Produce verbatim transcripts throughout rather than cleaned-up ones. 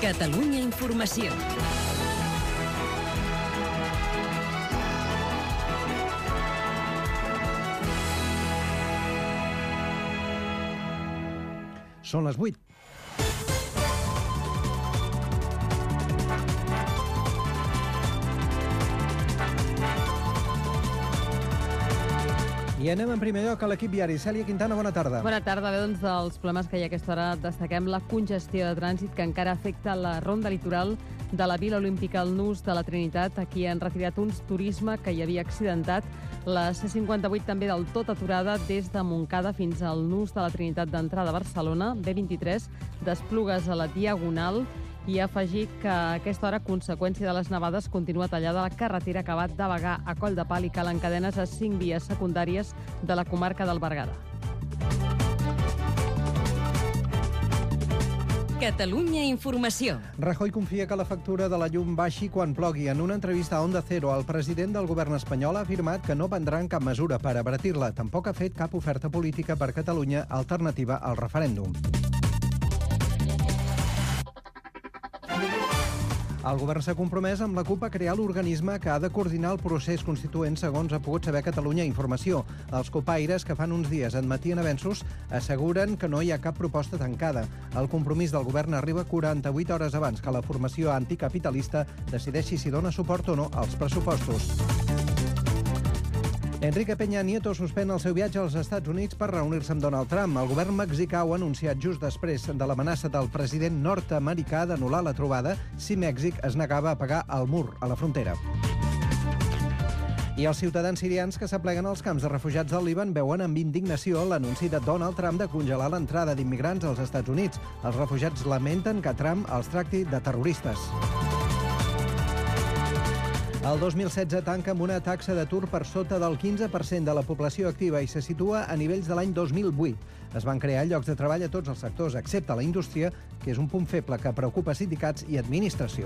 Catalunya Informació. Són les vuit. I anem en primer lloc a l'equip viari. Cèlia Quintana, bona tarda. Bona tarda. Bé, doncs, dels problemes que hi ha a aquesta hora destaquem la congestió de trànsit que encara afecta la ronda litoral de la Vila Olímpica al Nus de la Trinitat. Aquí han retirat un turisme que hi havia accidentat. La C cinquanta-vuit també del tot aturada des de Montcada fins al Nus de la Trinitat d'entrada a Barcelona. B vint-i-tres, d'Esplugues a la Diagonal. I afegir que a aquesta hora, a conseqüència de les nevades, continua tallada la carretera que va de Bagà a Coll de Pal i calen cadenes a cinc vies secundàries de la comarca del Berguedà. Catalunya Informació. Rajoy confia que la factura de la llum baixi quan plogui. En una entrevista a Onda Cero, el president del govern espanyol ha afirmat que no prendran cap mesura per abaratir-la. Tampoc ha fet cap oferta política per Catalunya alternativa al referèndum. El govern s'ha compromès amb la CUP a crear l'organisme que ha de coordinar el procés constituent, segons ha pogut saber Catalunya Informació. Els copaires, que fan uns dies admetien avenços, asseguren que no hi ha cap proposta tancada. El compromís del govern arriba quaranta-vuit hores abans que la formació anticapitalista decideixi si dona suport o no als pressupostos. Enrique Peña Nieto suspèn el seu viatge als Estats Units per reunir-se amb Donald Trump. El govern mexicà ho ha anunciat just després de l'amenaça del president nord-americà d'anul·lar la trobada si Mèxic es negava a pagar el mur a la frontera. I els ciutadans sirians que s'apleguen als camps de refugiats del Líban veuen amb indignació l'anunci de Donald Trump de congelar l'entrada d'immigrants als Estats Units. Els refugiats lamenten que Trump els tracti de terroristes. El dos mil setze tanca amb una taxa d'atur per sota del quinze per cent de la població activa i se situa a nivells de l'any dos mil vuit. Es van crear llocs de treball a tots els sectors, excepte la indústria, que és un punt feble que preocupa sindicats i administració.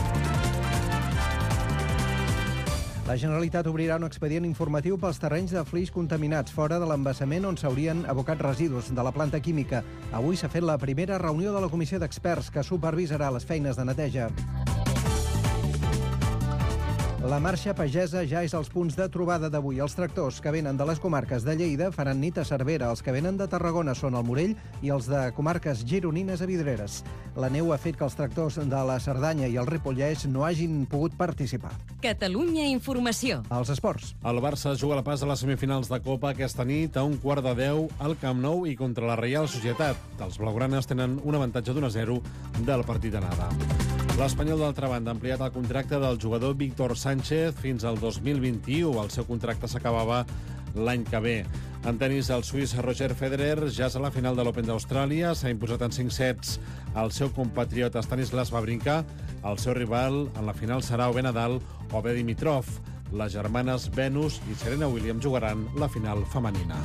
La Generalitat obrirà un expedient informatiu pels terrenys de flix contaminats fora de l'embassament on s'haurien abocat residus de la planta química. Avui s'ha fet la primera reunió de la comissió d'experts que supervisarà les feines de neteja. La marxa pagesa ja és als punts de trobada d'avui. Els tractors que venen de les comarques de Lleida faran nit a Cervera, els que venen de Tarragona són al Morell i els de comarques gironines a Vidreres. La neu ha fet que els tractors de la Cerdanya i el Ripollès no hagin pogut participar. Catalunya Informació. Els esports. El Barça juga la pas a les semifinals de Copa aquesta nit a un quart de deu al Camp Nou i contra la Reial Societat. Els blaugranes tenen un avantatge d'un a zero del partit d'anada. L'Espanyol, d'altra banda, ha ampliat el contracte del jugador Víctor Sánchez fins al dos mil vint-i-u. El seu contracte s'acabava l'any que ve. En tenis, el suís Roger Federer ja és a la final de l'Open d'Austràlia. S'ha imposat en cinc sets al seu compatriota Stanislas Wawrinka. El seu rival en la final serà o bé Nadal o bé Dimitrov. Les germanes Venus i Serena Williams jugaran la final femenina.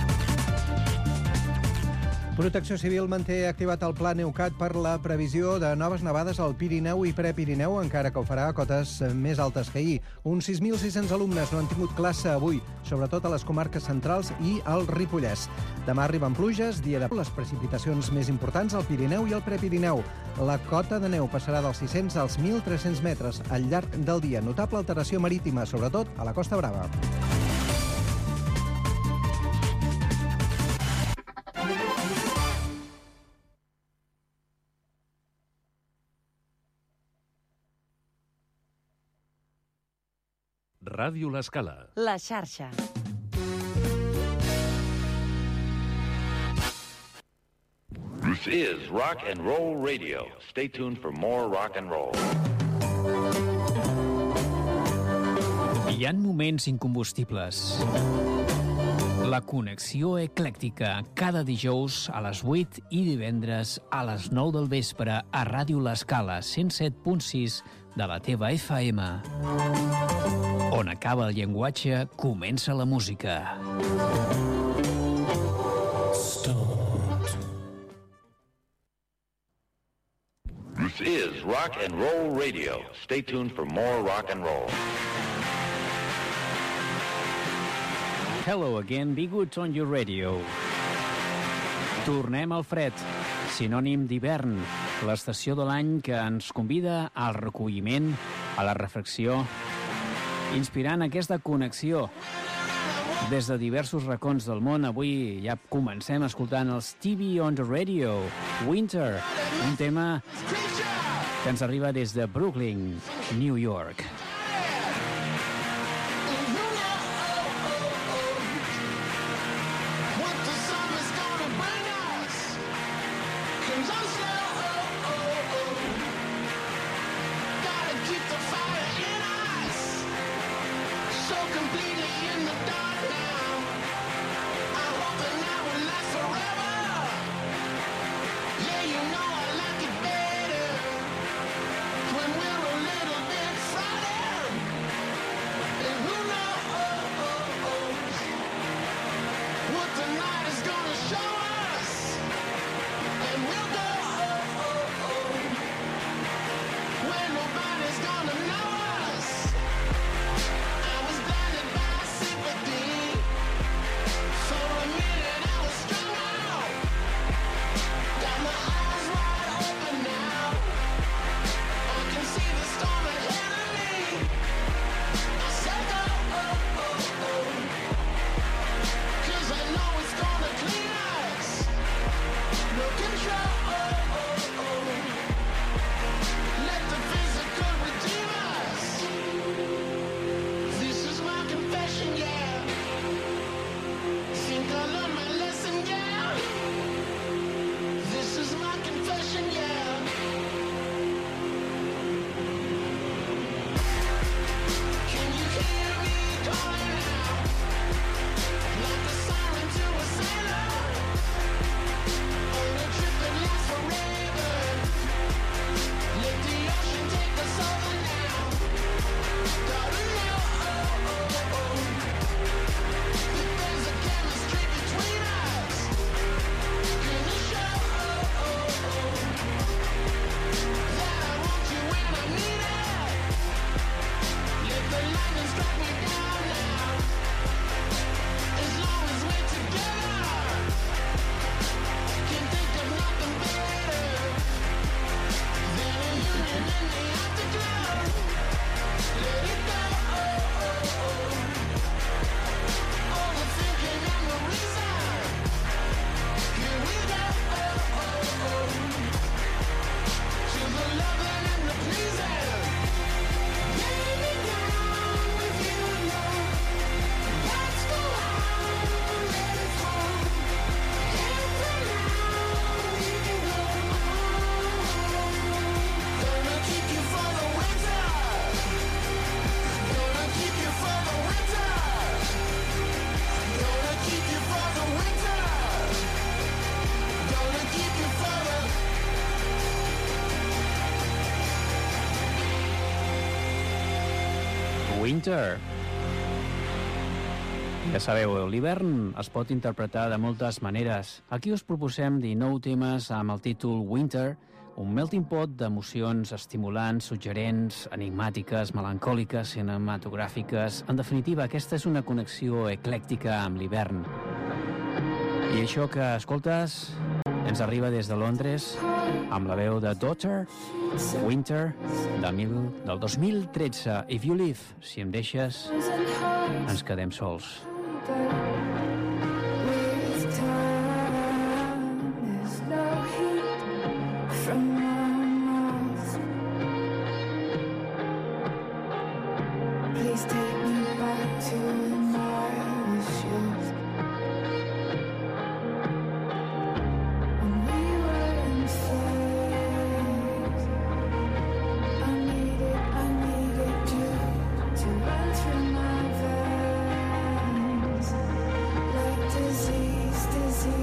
Protecció Civil manté activat el pla Neucat per la previsió de noves nevades al Pirineu i Prepirineu, encara que ho farà a cotes més altes que ahir. Uns sis mil sis-cents alumnes no han tingut classe avui, sobretot a les comarques centrals i al Ripollès. Demà arriben pluges, dia de les precipitacions més importants al Pirineu i al Prepirineu. La cota de neu passarà dels sis-cents als mil tres-cents metres al llarg del dia. Notable alteració marítima, sobretot a la Costa Brava. Ràdio L'Escala. La xarxa. This is Rock and Roll Radio. Stay tuned for more rock and roll. Hi ha moments incombustibles. La connexió eclèctica, cada dijous a les vuit i divendres a les nou del vespre a Ràdio L'Escala, cent set punt sis de la teva F M. On acaba el llenguatge, comença la música. This is Rock and Roll Radio. Stay tuned for more rock and roll. Hello again, be good on your radio. Tornem al fred, sinònim d'hivern. l'estació de l'any que ens convida al recolliment, a la reflexió, inspirant aquesta connexió des de diversos racons del món. Avui ja comencem escoltant els T V on the Radio, Winter, un tema que ens arriba des de Brooklyn, New York. Winter. Ja sabeu, l'hivern es pot interpretar de moltes maneres. Aquí us proposem dinou temes amb el títol Winter, un melting pot d'emocions estimulants, suggerents, enigmàtiques, melancòliques, cinematogràfiques. En definitiva, aquesta és una connexió eclèctica amb l'hivern. I això que escoltes ens arriba des de Londres amb la veu de Daughter, Winter, de mil, del dos mil tretze. If you leave, si em deixes, ens quedem sols. Disease, disease.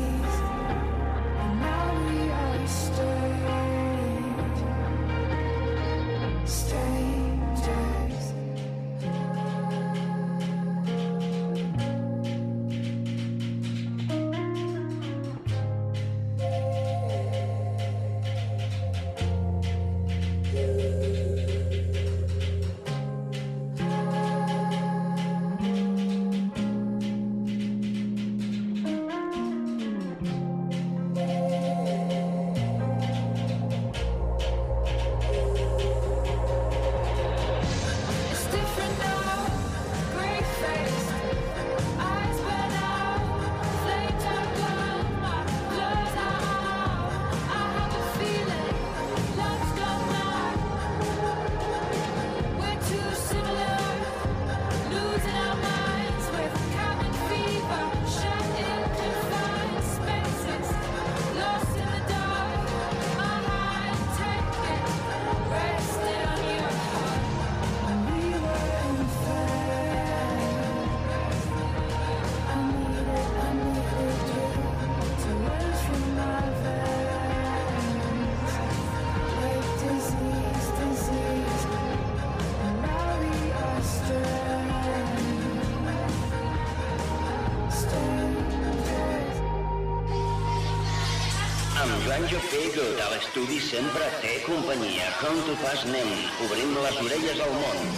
Amb Joan Jofé Good a l'estudi sempre té companyia. Com tu fas, anem, obrim les orelles al món.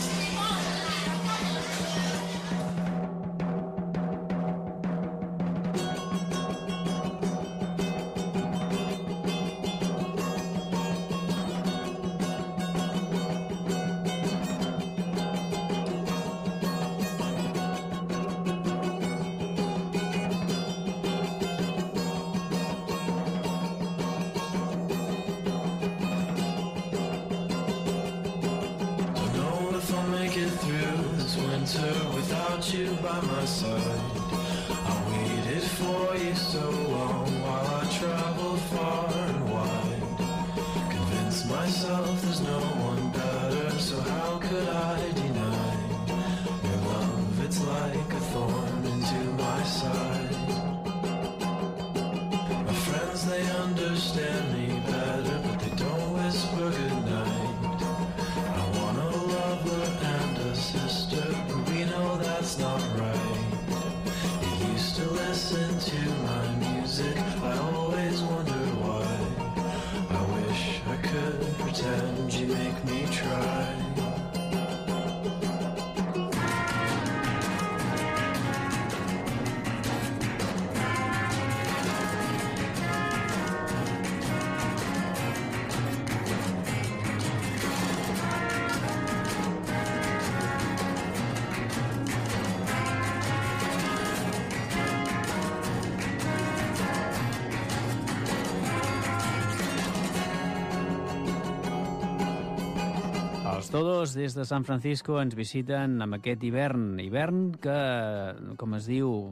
Todos des de San Francisco ens visiten amb aquest hivern. Hivern que, com es diu,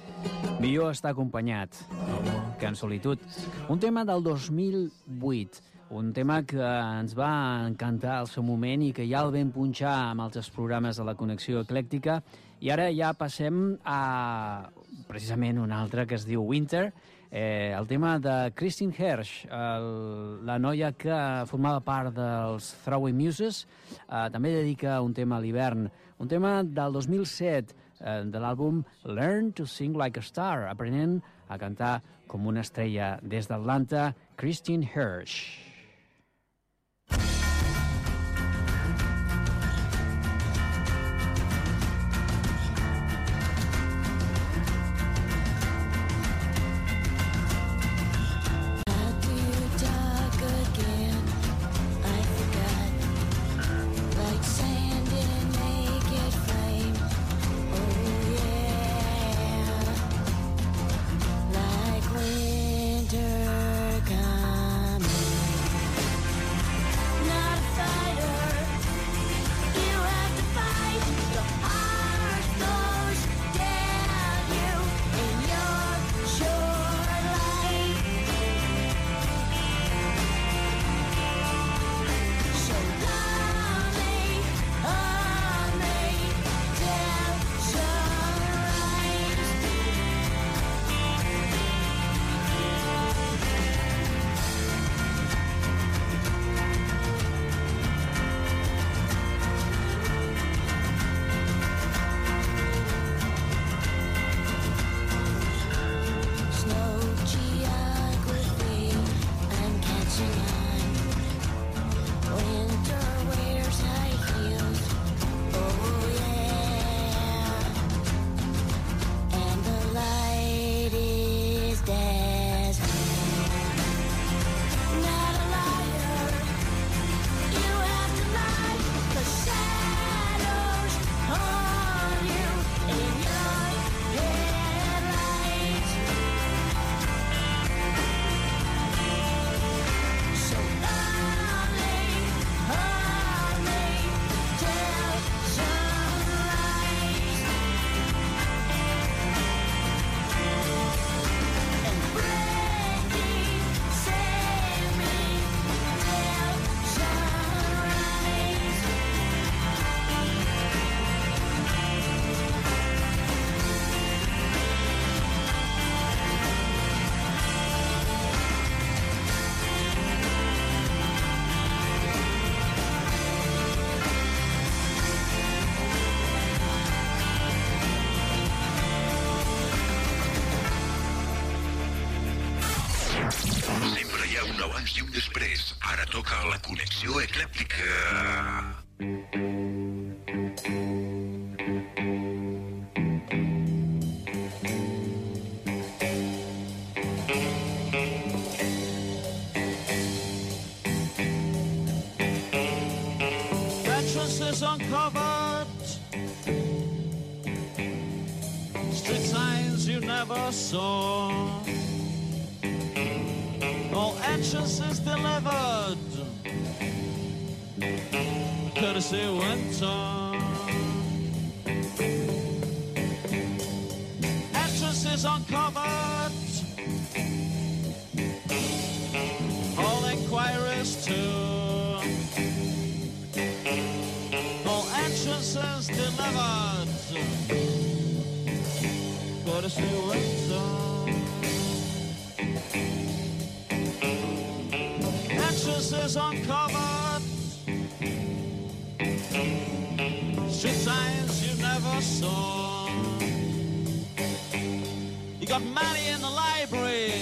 millor està acompanyat que en solitud. Un tema del dos mil vuit, un tema que ens va encantar al seu moment i que ja el vam punxar amb altres programes de la Connexió Eclèctica. I ara ja passem a precisament un altre que es diu Winter, Eh, el tema de Christine Hersh, el, la noia que formava part dels Throwing Muses, eh, també dedica un tema a l'hivern, un tema del dos mil set, eh, de l'àlbum Learn to Sing Like a Star, aprenent a cantar com una estrella. Des d'Atlanta, Christine Hersh. Winter coming. Sempre hi ha un abans i un després. Ara toca la connexió eclèptica. Mattresses uncovered, street signs you never saw. All entrances delivered, courtesy Winter. Entrances uncovered, all inquiries too. All entrances delivered, courtesy Winter. Entrances uncovered, street signs you never saw. You got Manny in the library,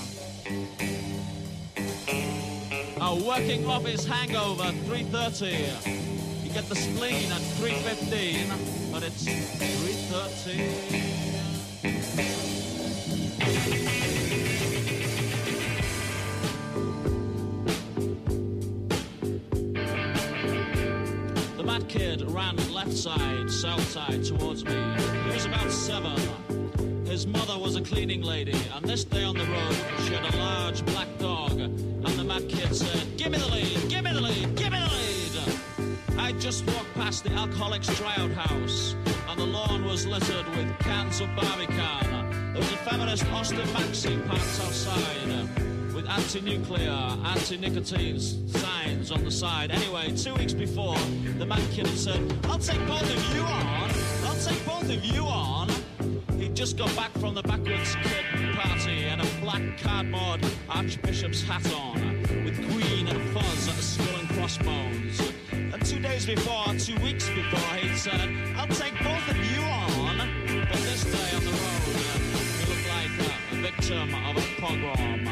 uh, working off his hangover, three thirty. You get the spleen at three fifteen, but it's three thirty. The mad kid ran left side, south side towards me. He was about seven. His mother was a cleaning lady, and this day on the road she had a large black dog. And the mad kid said, "Give me the lead, give me the lead, give me the lead." I just walked past the Alcoholics Tryout House, and the lawn was littered with cans of Barbican. There was a feminist Austin Maxi parked outside, with anti-nuclear, anti-nicotine signs on the side. Anyway, two weeks before, the mad kid had said, "I'll take both of you on, I'll take both of you on." He'd just got back from the Backwards Kid party and a black cardboard Archbishop's hat on, with Queen and fuzz at the skull and crossbones. And two days before, two weeks before, he'd said, "I'll take both of you on." But this day on the road, he looked like a victim of a pogrom.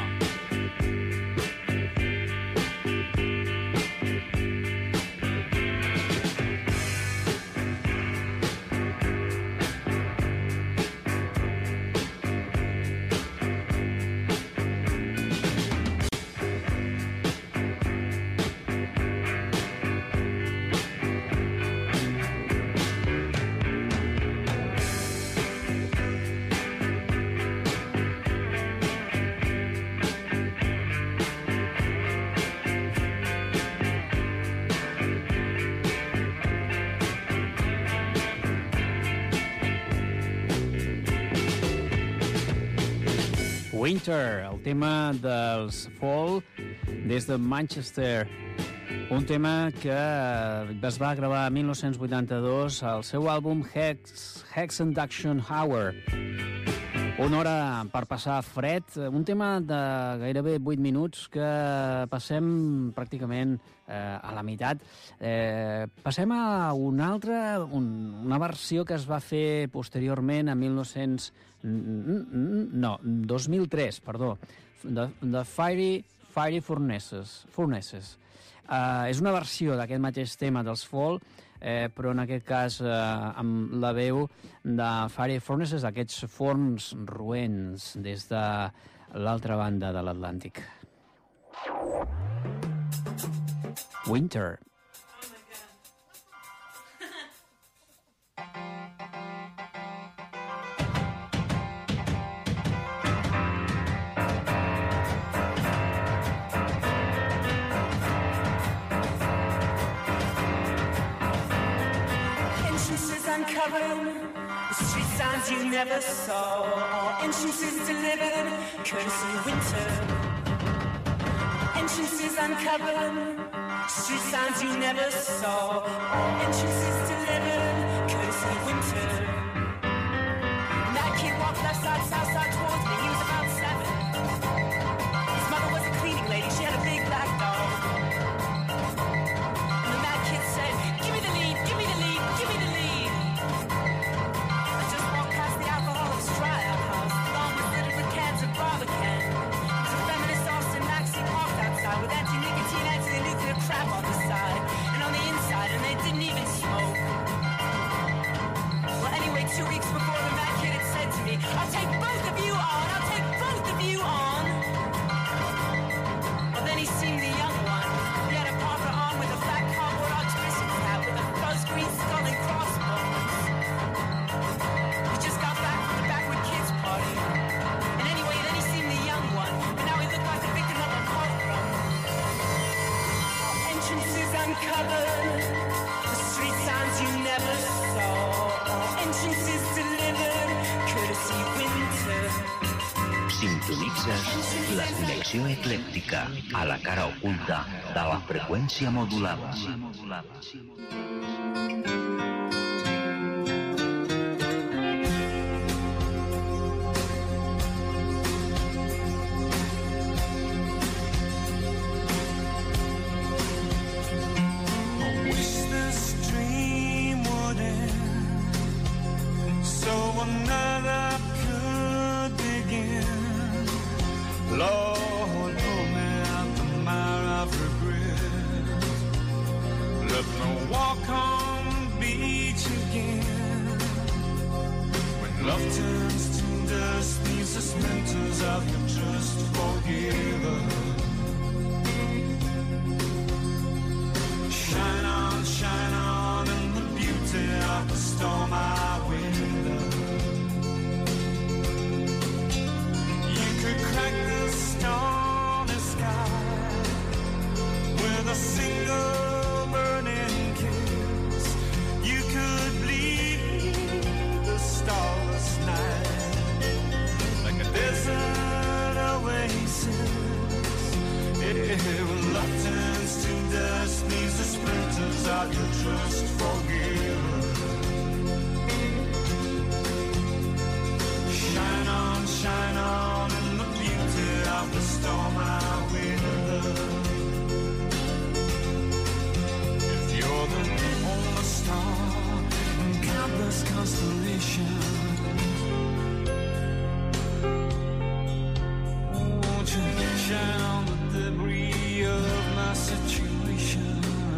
Winter, el tema dels Fall des de Manchester. Un tema que es va gravar en dinou vuitanta-dos al seu àlbum Hex, Hex Induction Hour. Una hora per passar fred, un tema de gairebé vuit minuts que passem pràcticament eh, a la meitat. Eh, passem a una altra, un, una versió que es va fer posteriorment a mil nou-cents... No, dos mil tres, perdó. The, the Fiery, Fiery Furnaces. Furnaces. Uh, és una versió d'aquest mateix tema dels Fall, eh, però en aquest cas eh, amb la veu de Fiery Furnaces, aquests forns roents des de l'altra banda de l'Atlàntic. Winter. The street signs you never saw, all entrances delivered, courtesy Winter. Entrances uncovered, street signs you never saw, all entrances delivered, courtesy Winter. And that kid walked left side, south side towards me, he was about seven. His mother was a cleaning lady, she had a big black dog. And the mad kid said, "Give me the lead, give me the lead, give me the lead." Tryout house, long was littered with cans of Barbican. There's a feminist seven. The street signs you never saw. Entrances delivered, courtesy winter. Sintonitzes la connexió eclèctica a la cara oculta de la freqüència modulada. Lord, hold me at the mire of regret. Let me walk on the beach again. When love turns to dust, these are splinters of your trust. Forgive us. Shine on, shine on in the beauty of the storm I window. Crack the stormy sky with a single burning kiss. You could bleed the starless night like a desert oasis. Yeah, when love turns to dust, these are splinters of your trust. Forgive us. Shine on, shine on of the storm I weather. If you're the only star in countless constellations, won't you shine on the debris of my situation?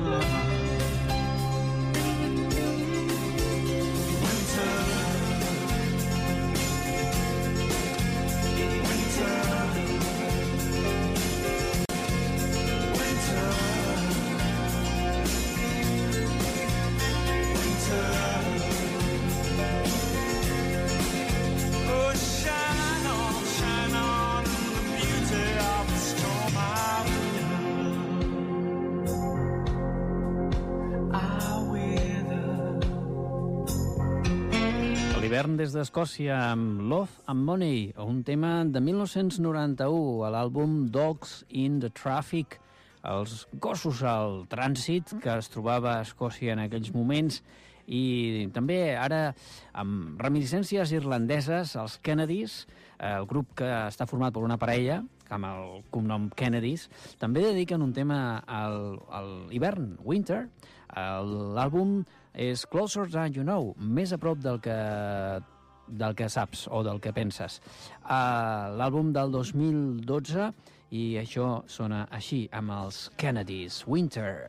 L'hivern des d'Escòcia amb Love and Money, un tema de mil nou-cents noranta-u a l'àlbum Dogs in the Traffic, els gossos al trànsit que es trobava a Escòcia en aquells moments, i també ara amb reminiscències irlandeses, els Kennedys, el grup que està format per una parella amb el cognom Kennedys, també dediquen un tema al, al hivern, Winter. L'àlbum és Closer Than You Know, més a prop del que, del que saps o del que penses. Uh, L'àlbum del dos mil dotze, i això sona així amb els Kennedys, Winter.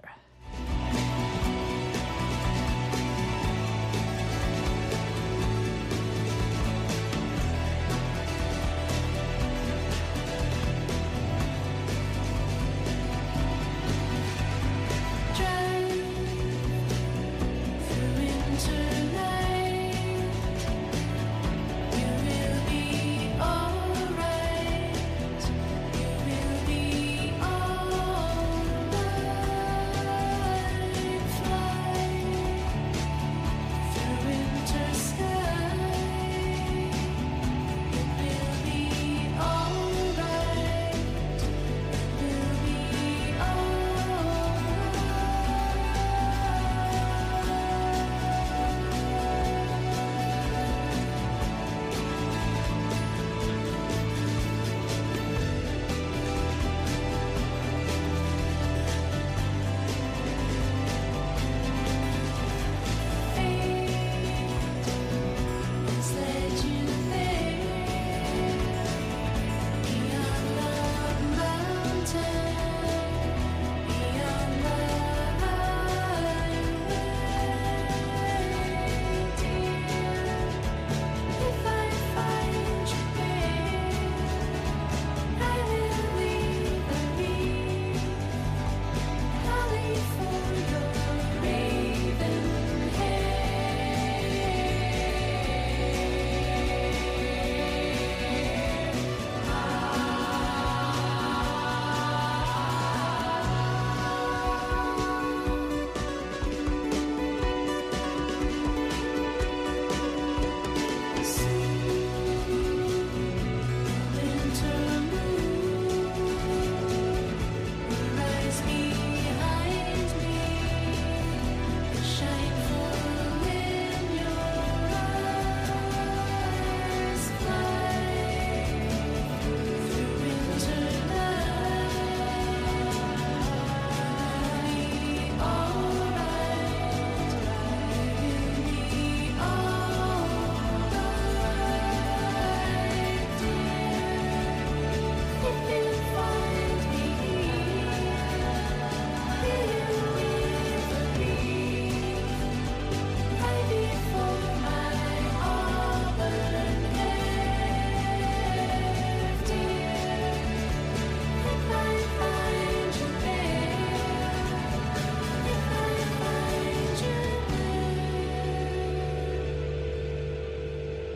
Alright, you will be alright.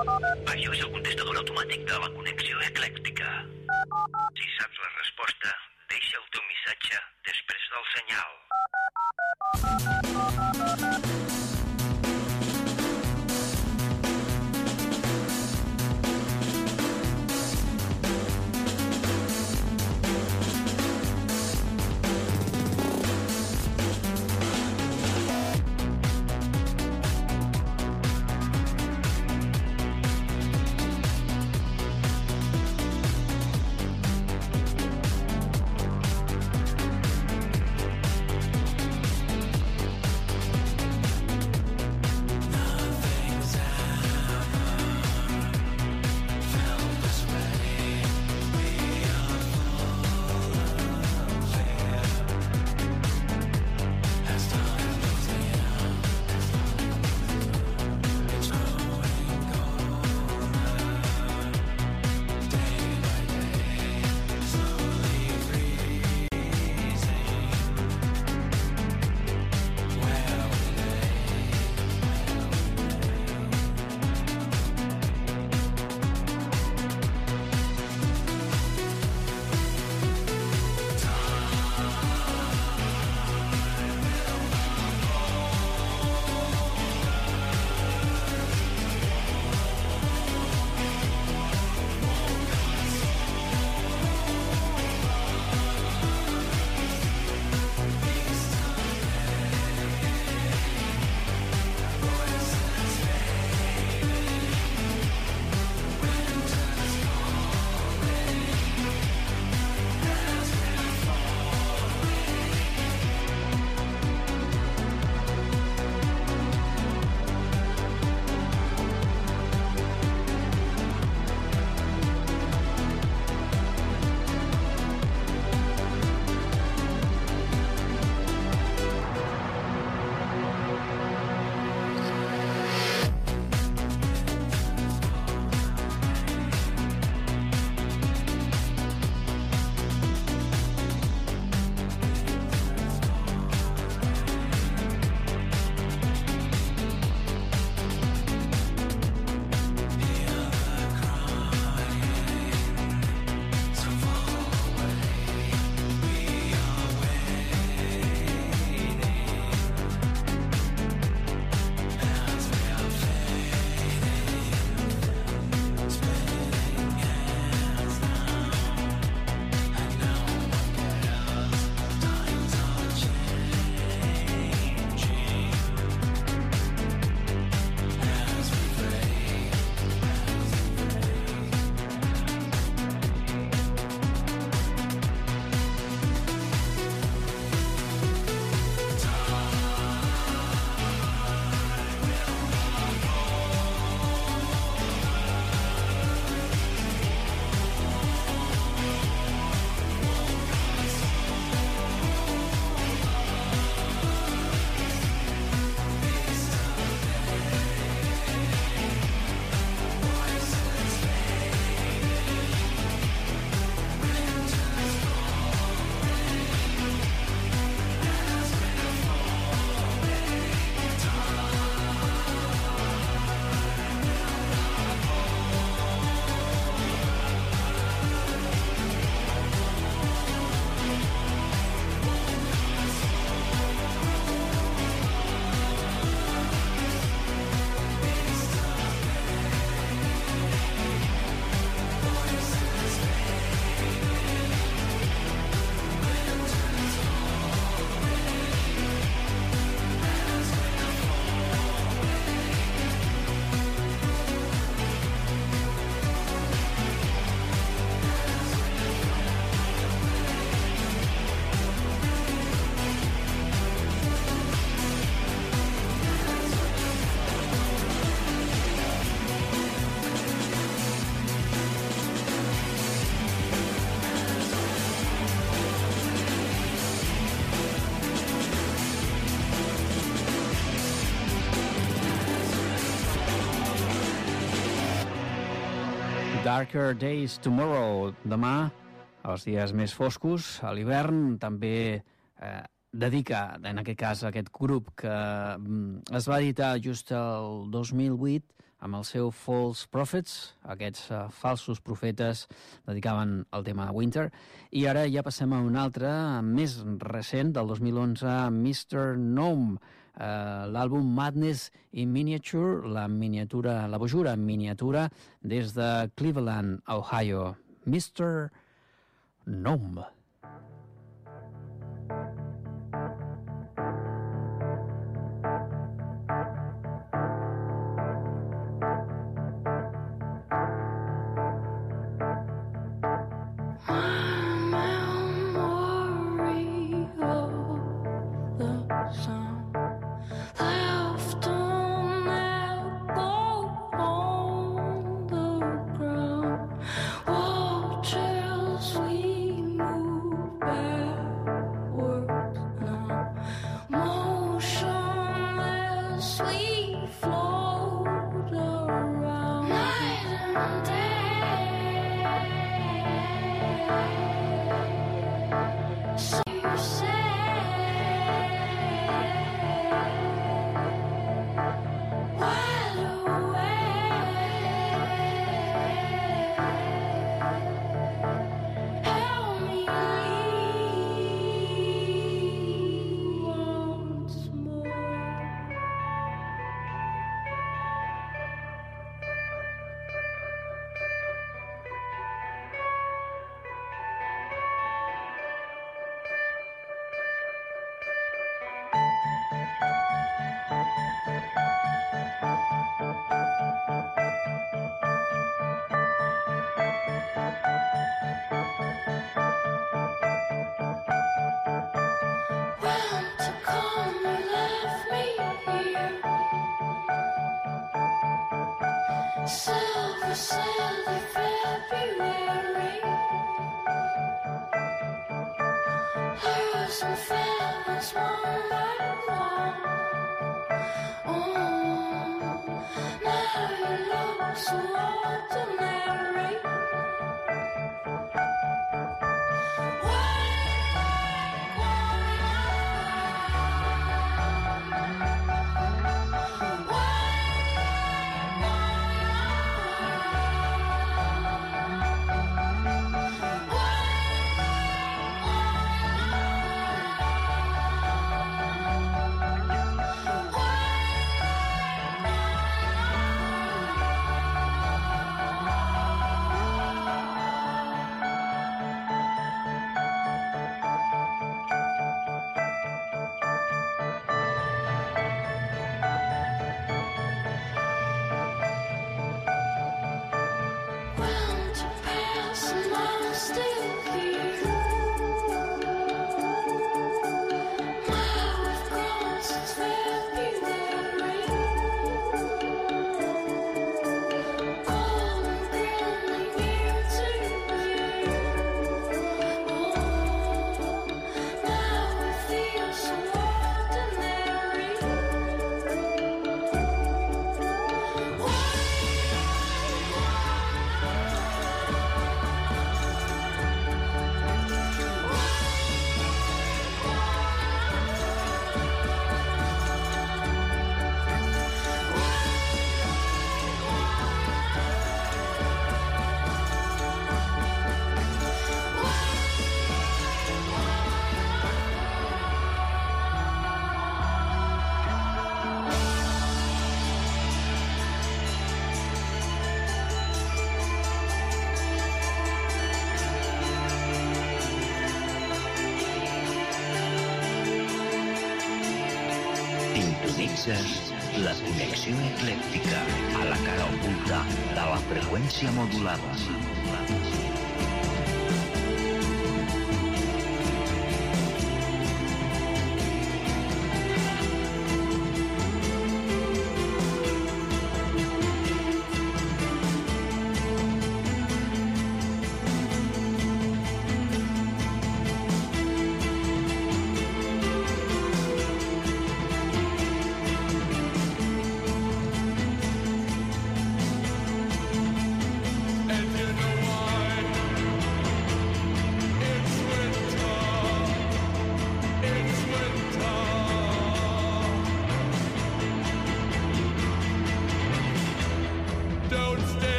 Això és el contestador automàtic de la connexió eclèctica. Si saps la resposta, deixa el teu missatge després del senyal. Darker Days Tomorrow, demà, els dies més foscos, a l'hivern, també eh, dedica, en aquest cas, a aquest grup que mm, es va editar just el dos mil vuit, amb el seu False Prophets, aquests uh, falsos profetes dedicaven al tema de Winter. I ara ja passem a un altre, més recent, del dos mil onze, mister Gnome, uh, l'àlbum Madness in Miniature, la miniatura, la bojura en miniatura, des de Cleveland, Ohio. mister Gnome. La connexió eclèctica a la cara oculta de la freqüència modulada. And you know why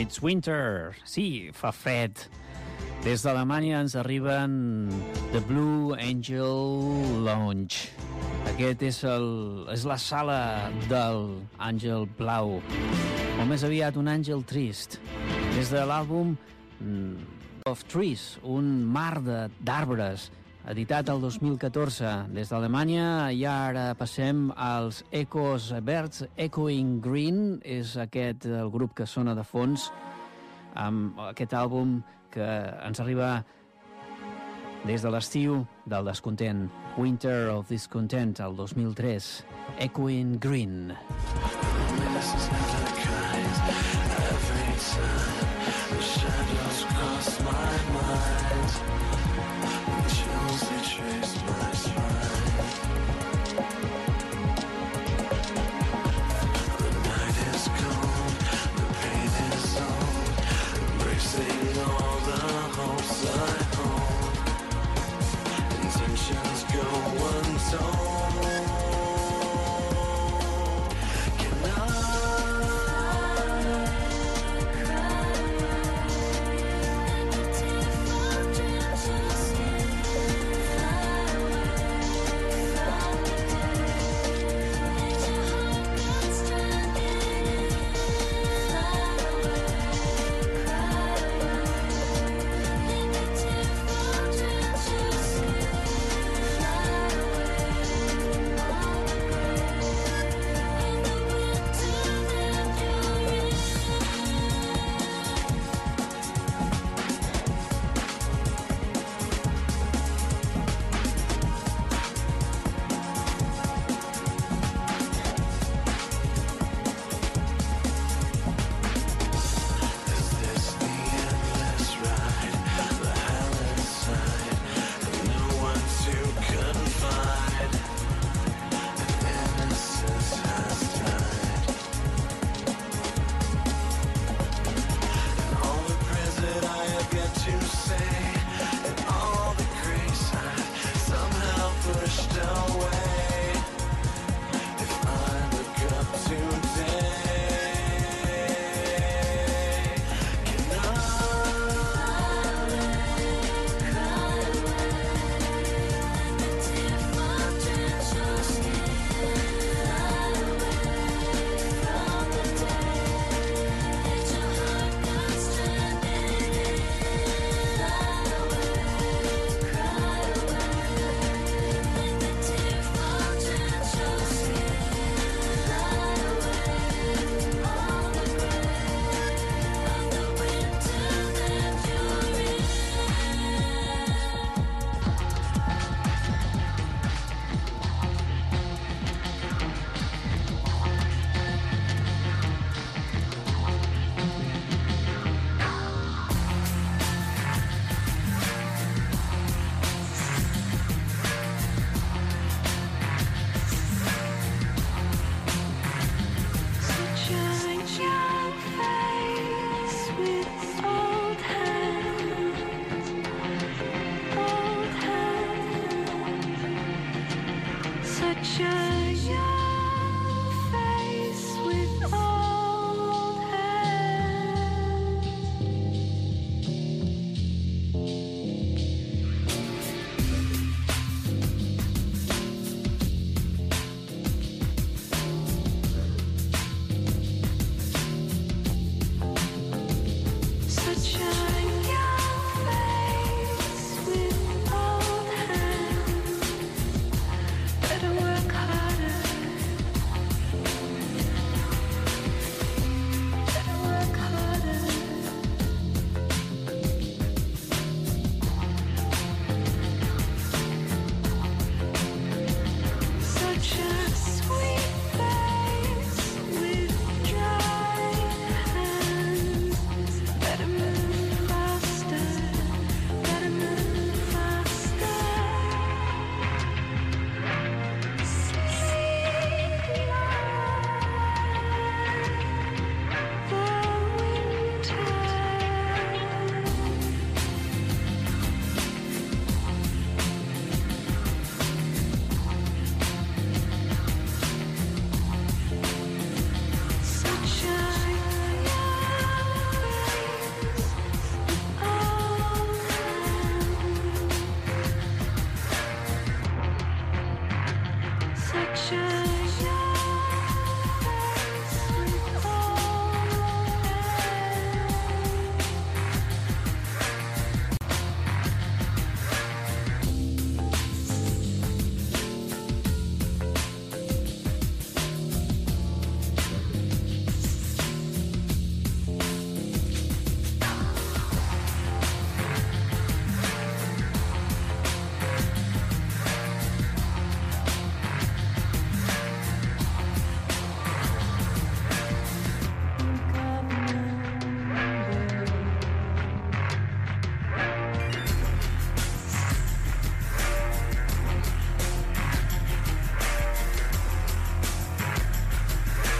It's winter. Sí, fa fred. Des d'Alemanya ens arriben The Blue Angel Lounge. Aquest és, el, és la sala del Àngel Blau, o més aviat un àngel trist. Des de l'àlbum of Trees, un mar d'arbres, editat el dos mil catorze. Des d'Alemanya i ara passem als Echos Verds. Echoing Green és aquest el grup que sona de fons amb aquest àlbum que ens arriba des de l'estiu del descontent, Winter of Discontent, el dos mil tres. Echoing Green. Can I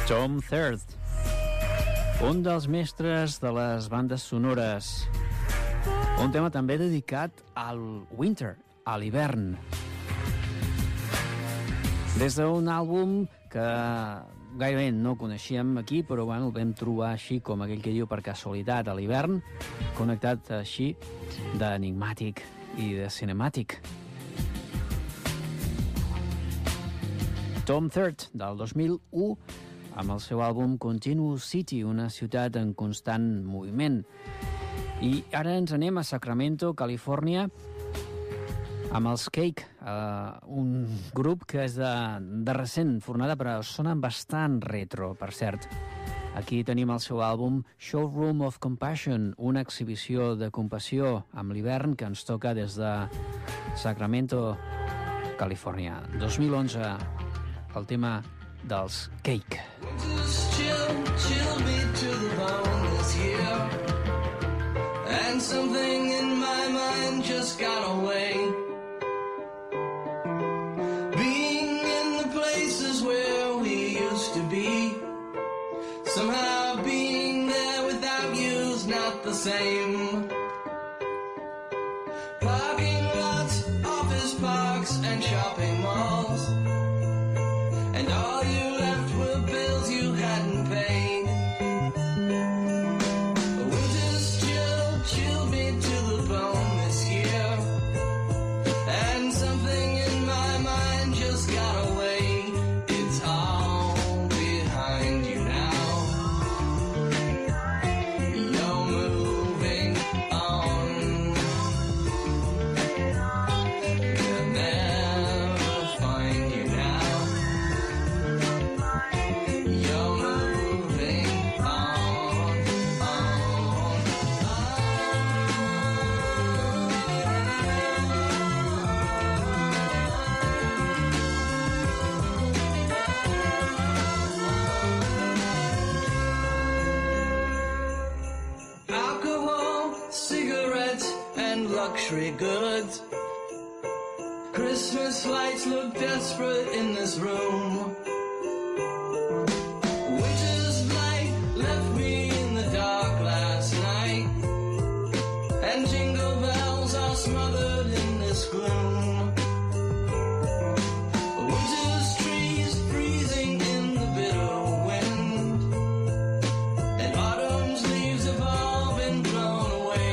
Tom Third, un dels mestres de les bandes sonores. Un tema també dedicat al winter, a l'hivern. Des d'un àlbum que gairebé no coneixíem aquí, però bueno, el vam trobar així, com aquell que diu per casualitat, a l'hivern, connectat així d'enigmàtic i de cinemàtic. Tom Third, del dos mil u, amb el seu àlbum Continuous City, una ciutat en constant moviment. I ara ens anem a Sacramento, Califòrnia, amb els Cake, uh, un grup que és de, de recent fornada, però sonen bastant retro, per cert. Aquí tenim el seu àlbum Showroom of Compassion, una exhibició de compassió amb l'hivern que ens toca des de Sacramento, Califòrnia. dos mil onze, el tema dels Cake. Chill, chill me to the bone this year. And something in my mind just got away. Being in the places where we used to be. Somehow being there without you's not the same. Parking lots, office parks, and shopping malls. And all you left were bills you hadn't paid. The winter's chill, chilled me to the bone this year. And something in my mind just got away. It's all behind you now. You're moving on. You'll never find you now. Luxury goods. Christmas lights look desperate in this room. Winter's light left me in the dark last night. And jingle bells are smothered in this gloom. Winter's trees freezing in the bitter wind. And autumn's leaves have all been blown away.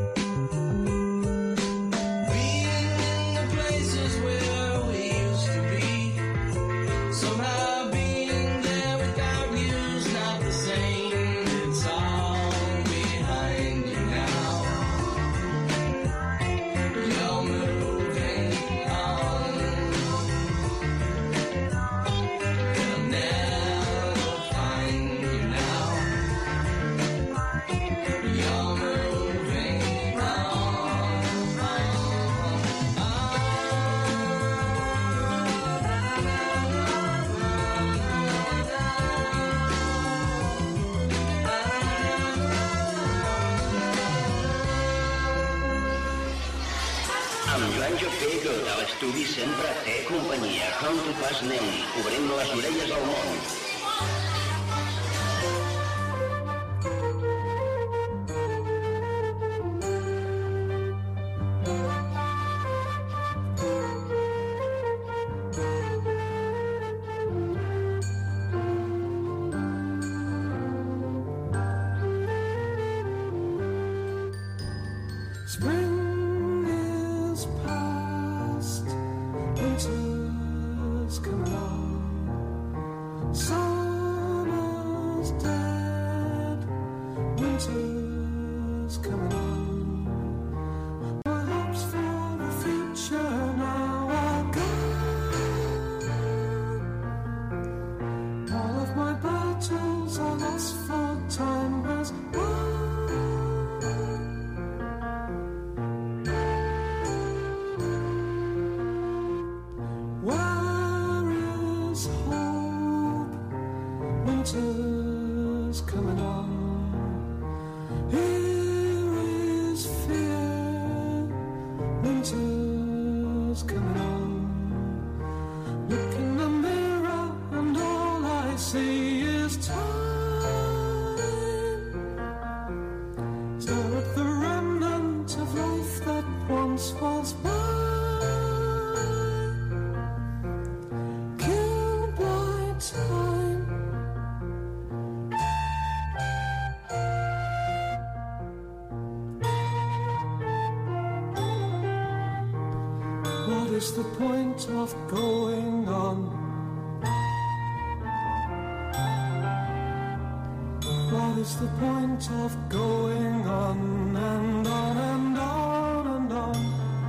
A l'estudi sempre té companyia. Com tu pas anem, obrem les orelles al món. is the point of going on? What is the point of going on and on and on and on?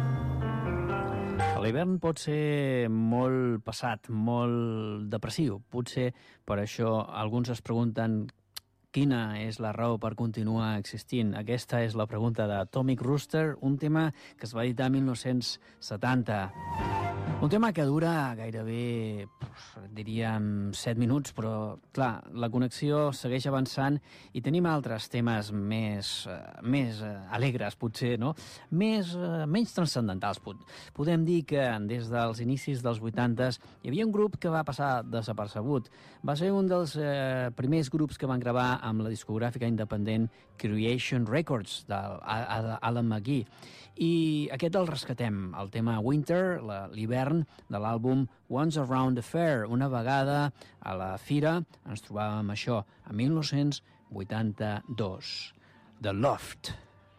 L'hivern pot ser molt passat, molt depressiu. Potser per això alguns es pregunten quina és la raó per continuar existint. Aquesta és la pregunta d'Atomic Rooster, un tema que es va editar el mil nou-cents setanta. Un tema que dura gairebé, diríem, set minuts, però, clar, la connexió segueix avançant i tenim altres temes més, més alegres, potser, no? Més, menys transcendentals. Podem dir que des dels inicis dels vuitantes hi havia un grup que va passar desapercebut. Va ser un dels eh, primers grups que van gravar amb la discogràfica independent Creation Records, d'Alan McGee. I aquest el rescatem, el tema Winter, l'hivern, de l'àlbum Once Around the Fair. Una vegada a la fira ens trobàvem això, a mil nou-cents vuitanta-dos. The Loft.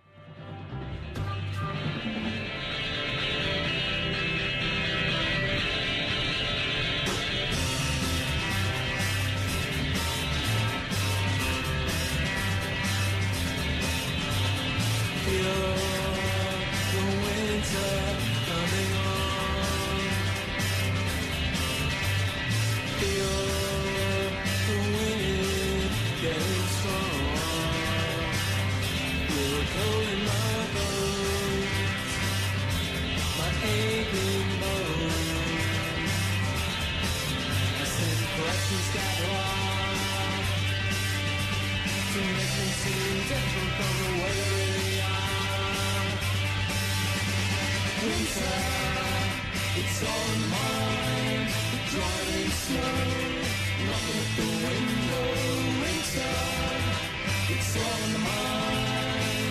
It's all mine, driving slow, knocking at the window. Winter, it's all mine.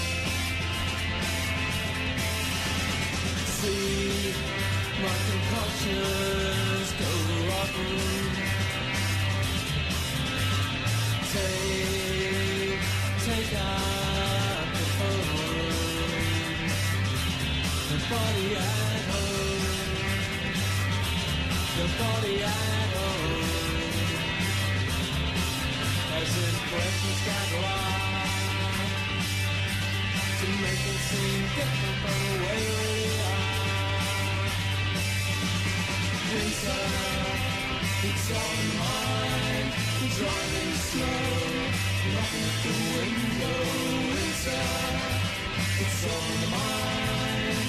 See my concoctions go rotten. Take, take out the phone. The body at home. The body at home. As impressions gather round to make it seem different from the way we are. Winter, it's all mine. Driving slow, knocking at the window. Winter, it's all mine.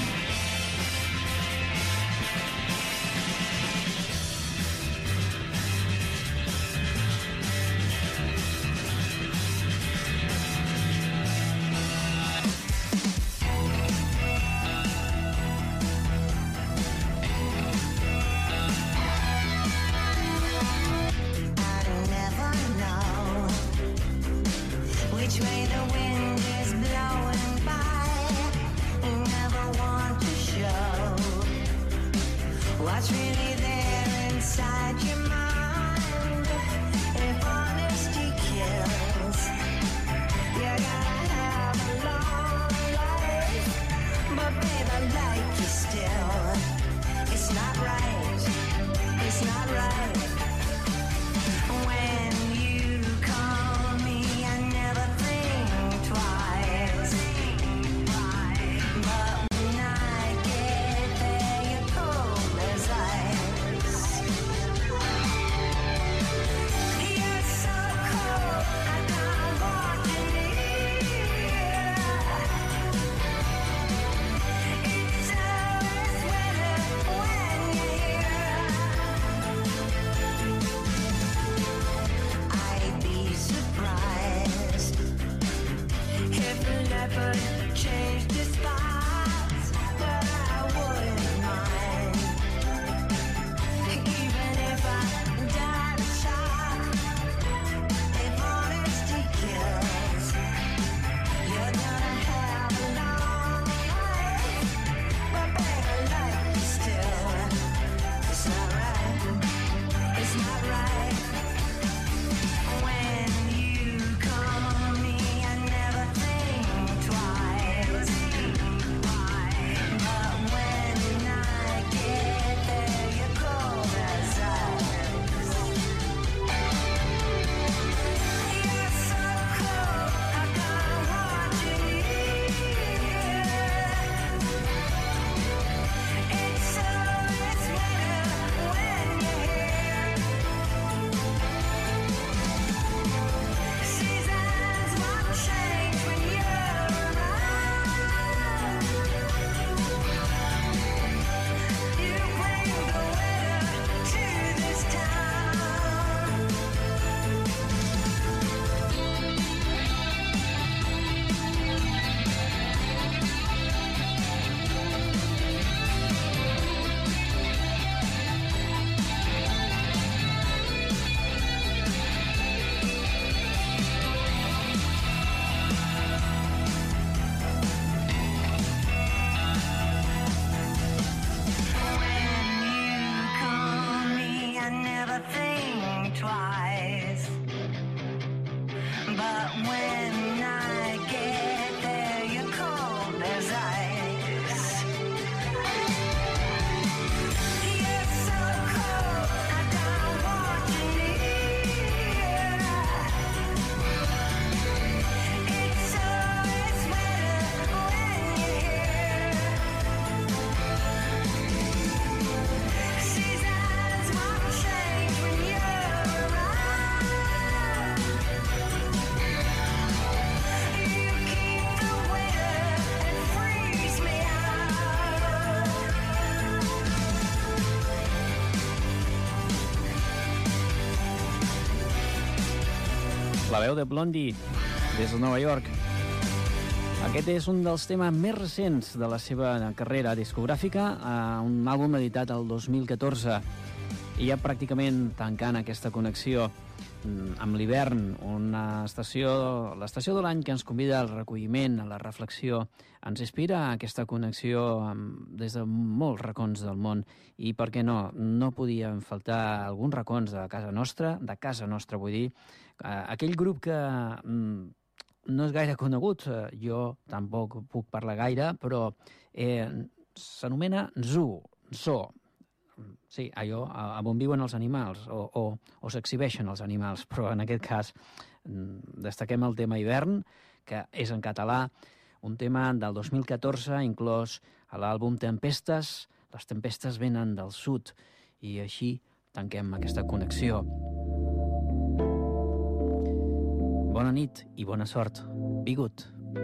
Which way the wind is blowing by, you never want to show what's really there inside your mind. If honesty kills, you gotta have a long life. But babe, I like you still. It's not right, it's not right. When you call me, I never think twice. But when I get there, you're cold as ice. You're so cold, I don't want you near. It's always winter when you're here. I'd be surprised if a leopard changed his spots, but I wouldn't mind, even if I died of shock. If honesty kills, you're gonna have a long life. But babe, I like you still. It's not right, it's not right. When you call me, I never think twice. la veu de Blondie, des de Nova York. Aquest és un dels temes més recents de la seva carrera discogràfica, un àlbum editat el dos mil catorze, i ja pràcticament tancant aquesta connexió amb l'hivern, una estació, l'estació de l'any que ens convida al recolliment, a la reflexió, ens inspira a aquesta connexió des de molts racons del món i, per què no, no podien faltar alguns racons de casa nostra, de casa nostra vull dir, aquell grup que no és gaire conegut, jo tampoc puc parlar gaire, però eh, s'anomena Zoo, Zoo. Sí, allò a on viuen els animals o, o, o s'exhibeixen els animals, però en aquest cas destaquem el tema hivern, que és en català, un tema del dos mil catorze inclòs a l'àlbum Tempestes. Les tempestes venen del sud i així tanquem aquesta connexió. Bona nit i bona sort. Be good.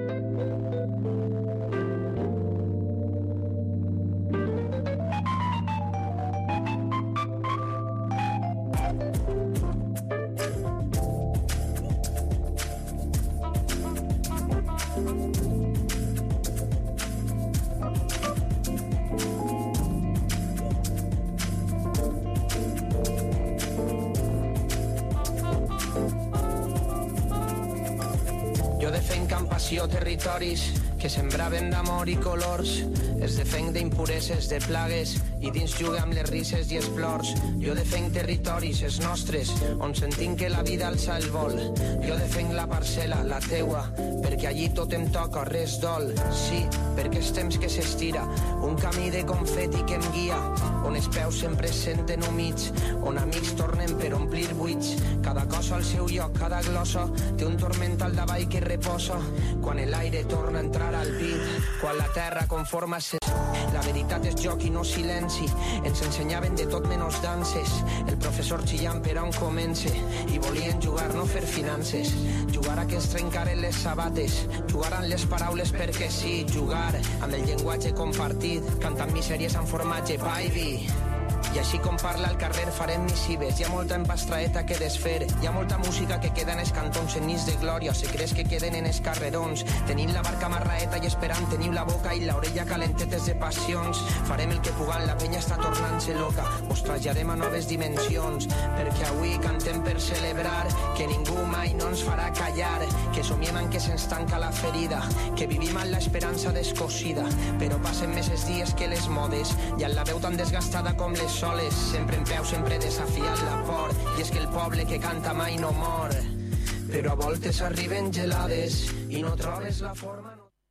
Territoris que sembraven d'amor i colors, es defenc d'impureses, de plagues, i dins jugue amb les risses i els plors. Jo defenc territoris, els nostres, on sentim que la vida alça el vol. Jo defenc la parcel·la, la teua, perquè allí tot em toca, res dol. Sí, perquè és temps que s'estira, un camí de confeti que em guia, on els peus sempre es senten humits, on amics tornen per omplir buits. Cada cosa al seu lloc, cada glossa té un tormental davall que reposa. Quan l'aire torna a entrar al pit, quan la terra conforma ses... La veritat és joc i no silenci. Ens ensenyaven de tot menys danses. El professor xillant per on comence. I volien jugar, no fer finances. Jugar a que ens trencaren les sabates. Jugar amb les paraules perquè sí. Jugar amb el llenguatge compartit. Cantant misèries amb formatge, baby. I així com parla al carrer farem missives. Hi ha molta empastraeta que desfer. Hi ha molta música que queda en els cantons en nits de glòria. Secrets que queden en els carrerons. Tenim la barca marraeta i esperant. Tenim la boca i l'orella calentetes de passions. Farem el que puguem, la penya està tornant-se loca. Us traslladem a noves dimensions. Perquè avui cantem per celebrar que ningú mai no ens farà callar. Que somiem en que se'ns tanca la ferida. Que vivim amb l'esperança descosida. Però passen més els dies que les modes. I amb la veu tan desgastada com les soles, sempre en peu, sempre desafiant la por. I és que el poble que canta mai no mor. Però a voltes arriben gelades i no trobes la forma...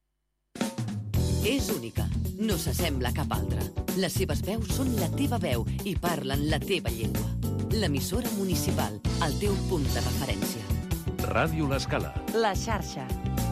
És única, no s'assembla a cap altra. Les seves veus són la teva veu i parlen la teva llengua. L'emissora municipal, el teu punt de referència. Ràdio L'Escala. La xarxa.